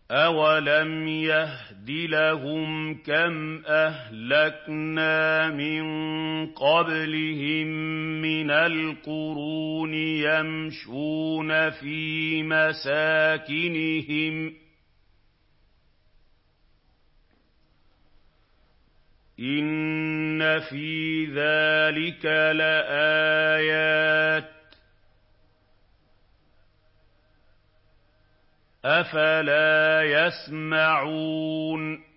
أَوَلَمْ يَهْدِ لَهُمْ كَمْ أَهْلَكْنَا مِن قَبْلِهِم مِّنَ الْقُرُونِ يَمْشُونَ فِي مَسَاكِنِهِمْ ۗ إِنَّ فِي ذَٰلِكَ لَآيَاتٍ ۖ أَفَلَا يَسْمَعُونَ